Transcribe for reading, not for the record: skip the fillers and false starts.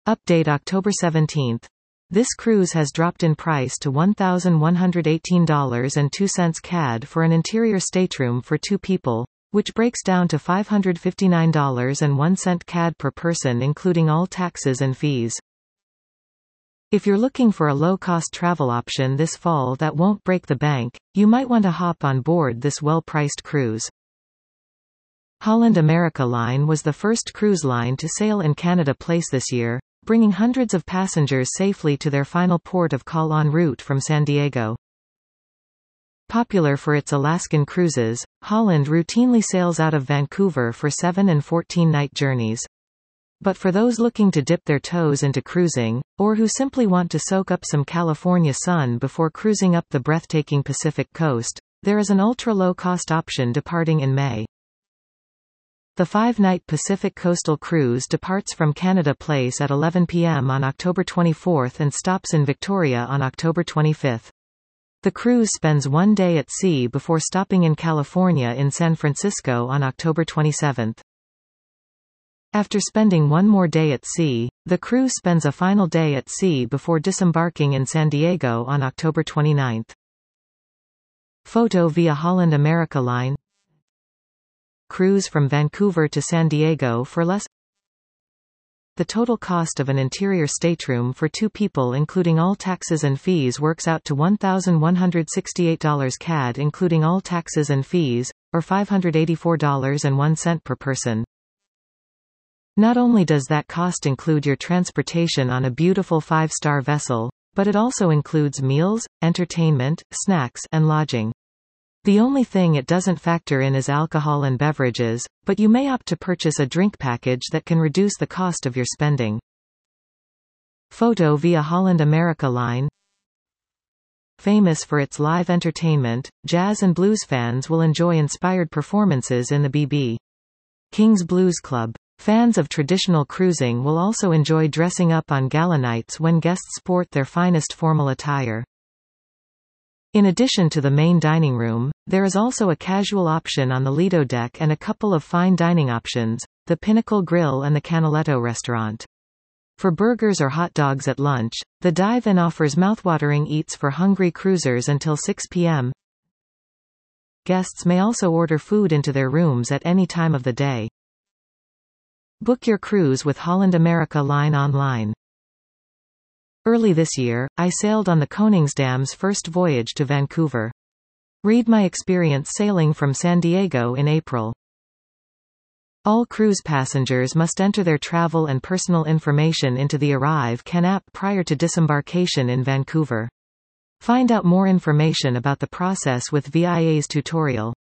Update October 17. This cruise has dropped in price to $1,118.02 CAD for an interior stateroom for 2 people, which breaks down to $559.01 CAD per person including all taxes and fees. If you're looking for a low-cost travel option this fall that won't break the bank, you might want to hop on board this well-priced cruise. Holland America Line was the first cruise line to sail in Canada Place this year, bringing hundreds of passengers safely to their final port of call en route from San Diego. Popular for its Alaskan cruises, Holland routinely sails out of Vancouver for 7- and 14-night journeys. But for those looking to dip their toes into cruising, or who simply want to soak up some California sun before cruising up the breathtaking Pacific coast, there is an ultra-low-cost option departing in May. The 5-night Pacific Coastal Cruise departs from Canada Place at 11 p.m. on October 24 and stops in Victoria on October 25. The cruise spends 1 day at sea before stopping in California in San Francisco on October 27. After spending 1 more day at sea, the cruise spends a final day at sea before disembarking in San Diego on October 29. Photo via Holland America Line. Cruise from Vancouver to San Diego for less. The total cost of an interior stateroom for 2 people including all taxes and fees works out to $1,168 CAD including all taxes and fees, or $584.01 per person. Not only does that cost include your transportation on a beautiful 5-star vessel, but it also includes meals, entertainment, snacks, and lodging. The only thing it doesn't factor in is alcohol and beverages, but you may opt to purchase a drink package that can reduce the cost of your spending. Photo via Holland America Line. Famous for its live entertainment, jazz and blues fans will enjoy inspired performances in the B.B. King's Blues Club. Fans of traditional cruising will also enjoy dressing up on gala nights when guests sport their finest formal attire. In addition to the main dining room, there is also a casual option on the Lido deck and a couple of fine dining options, the Pinnacle Grill and the Canaletto restaurant. For burgers or hot dogs at lunch, the Dive-In offers mouthwatering eats for hungry cruisers until 6 p.m. Guests may also order food into their rooms at any time of the day. Book your cruise with Holland America Line online. Early this year, I sailed on the Koningsdam's first voyage to Vancouver. Read my experience sailing from San Diego in April. All cruise passengers must enter their travel and personal information into the ArriveCAN app prior to disembarkation in Vancouver. Find out more information about the process with VIA's tutorial.